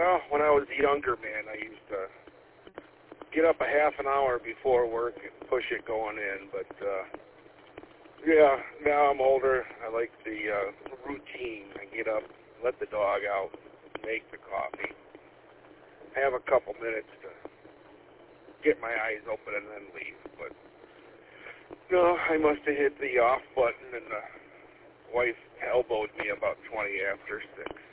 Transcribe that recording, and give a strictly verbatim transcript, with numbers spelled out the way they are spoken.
Well, when I was a younger man, I used to get up a half an hour before work and push it going in. But, uh, yeah, now I'm older. I like the uh, routine. I get up, let the dog out, make the coffee, have a couple minutes to get my eyes open and then leave. But, no, I must have hit the off button and the wife elbowed me about twenty after six.